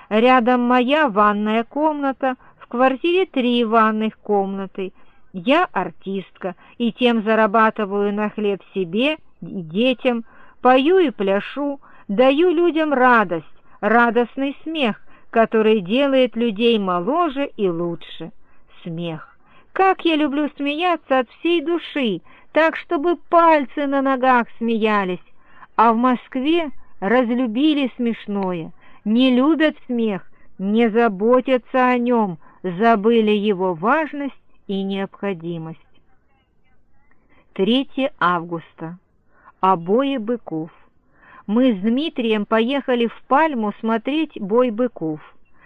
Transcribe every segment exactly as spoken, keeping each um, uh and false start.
Рядом моя ванная комната, в квартире три ванных комнаты. Я артистка и тем зарабатываю на хлеб себе и детям, пою и пляшу, даю людям радость, радостный смех, который делает людей моложе и лучше. Смех. Как я люблю смеяться от всей души, так, чтобы пальцы на ногах смеялись. А в Москве разлюбили смешное, не любят смех, не заботятся о нем, забыли его важность и необходимость. третьего августа. Обои быков. Мы с Дмитрием поехали в Пальму смотреть бой быков.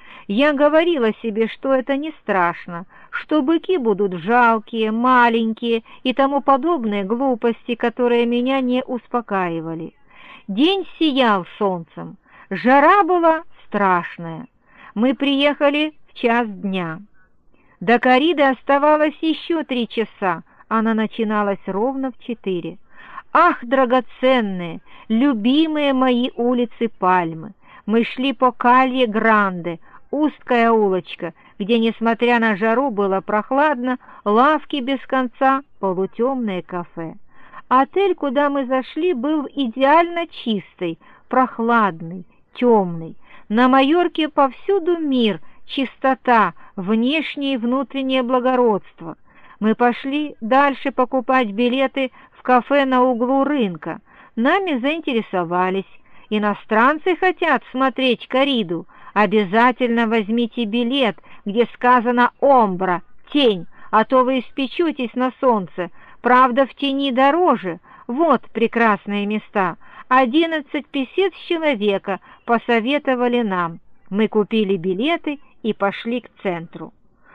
Я говорила себе, что это не страшно, что быки будут жалкие, маленькие и тому подобные глупости, которые меня не успокаивали. День сиял солнцем, жара была страшная. Мы приехали в час дня. До кориды оставалось еще три часа, она начиналась ровно в четыре. Ах, драгоценные, любимые мои улицы Пальмы! Мы шли по Калье-Гранде, узкая улочка, где, несмотря на жару, было прохладно, лавки без конца, полутемное кафе. Отель, куда мы зашли, был идеально чистый, прохладный, темный. На Майорке повсюду мир, чистота, внешнее и внутреннее благородство. Мы пошли дальше покупать билеты в кафе на углу рынка. Нами заинтересовались. Иностранцы хотят смотреть кориду. Обязательно возьмите билет, где сказано «Омбра», тень, а то вы испечетесь на солнце. Правда, в тени дороже. Вот прекрасные места. Одиннадцать песет с человека посоветовали нам. Мы купили билеты и пошли к центру.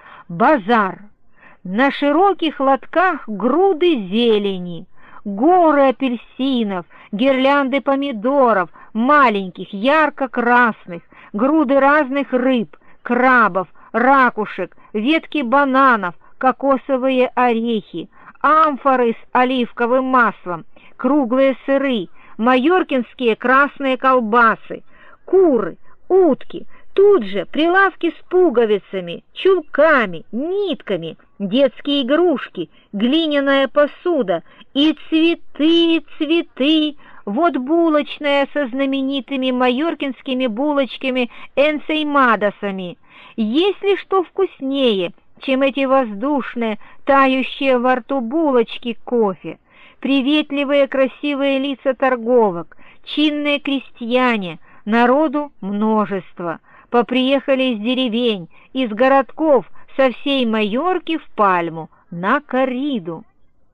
Базар. На широких лотках груды зелени, горы апельсинов, гирлянды помидоров, маленьких, ярко-красных, груды разных рыб, крабов, ракушек, ветки бананов, кокосовые орехи, амфоры с оливковым маслом, круглые сыры, майоркинские красные колбасы, куры, утки. Тут же прилавки с пуговицами, чулками, нитками, детские игрушки, глиняная посуда и цветы, цветы. Вот булочная со знаменитыми майоркинскими булочками энсеймадосами. Есть ли что вкуснее, чем эти воздушные, тающие во рту булочки кофе? Приветливые красивые лица торговок, чинные крестьяне, народу множество. Поприехали из деревень, из городков, со всей Майорки в Пальму, на корриду.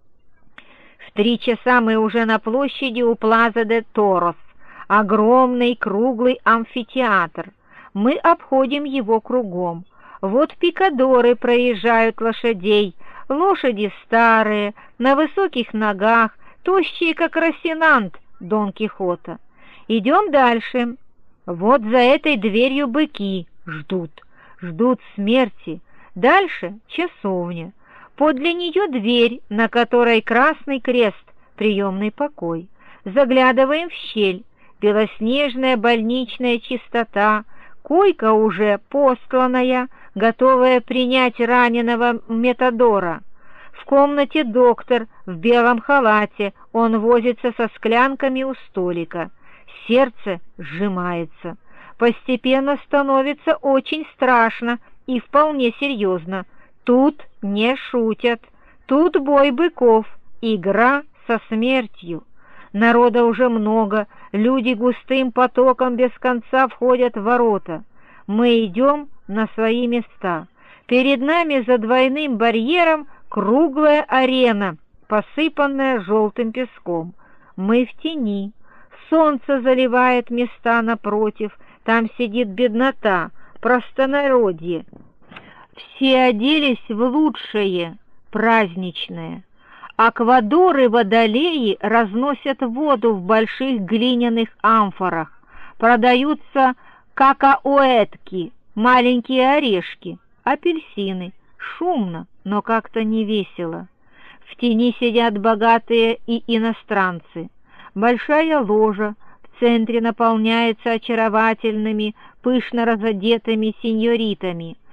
В три часа мы уже на площади у Плаза де Торос, огромный круглый амфитеатр. Мы обходим его кругом. Вот пикадоры проезжают лошадей, лошади старые, на высоких ногах, тощие, как Росинант Дон Кихота. Идем дальше. Вот за этой дверью быки ждут, ждут смерти. Дальше часовня. Подле нее дверь, на которой красный крест, приемный покой. Заглядываем в щель. Белоснежная больничная чистота, койка уже постланная, готовая принять раненого Метадора. В комнате доктор в белом халате, он возится со склянками у столика. Сердце сжимается. Постепенно становится очень страшно и вполне серьезно. Тут не шутят. Тут бой быков, игра со смертью. Народа уже много, люди густым потоком без конца входят в ворота. Мы идем на свои места. Перед нами за двойным барьером круглая арена, посыпанная желтым песком. Мы в тени. Солнце заливает места напротив, там сидит беднота, простонародье. Все оделись в лучшее, праздничное. Аквадоры-водолеи разносят воду в больших глиняных амфорах. Продаются какаоэтки, маленькие орешки, апельсины. Шумно, но как-то не весело. В тени сидят богатые и иностранцы. Большая ложа в центре наполняется очаровательными, пышно разодетыми сеньоритами.